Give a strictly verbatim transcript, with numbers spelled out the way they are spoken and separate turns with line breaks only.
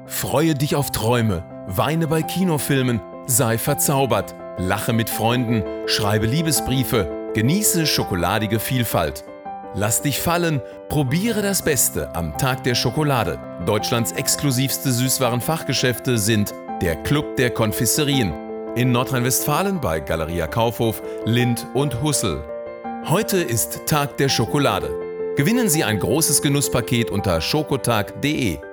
Freue dich auf Träume, weine bei Kinofilmen, sei verzaubert, lache mit Freunden, schreibe Liebesbriefe, genieße schokoladige Vielfalt. Lass dich fallen, probiere das Beste am Tag der Schokolade. Deutschlands exklusivste Süßwarenfachgeschäfte sind der Club der Konfiserien. In Nordrhein-Westfalen bei Galeria Kaufhof, Lindt und Hussel. Heute ist Tag der Schokolade. Gewinnen Sie ein großes Genusspaket unter schokotag punkt de.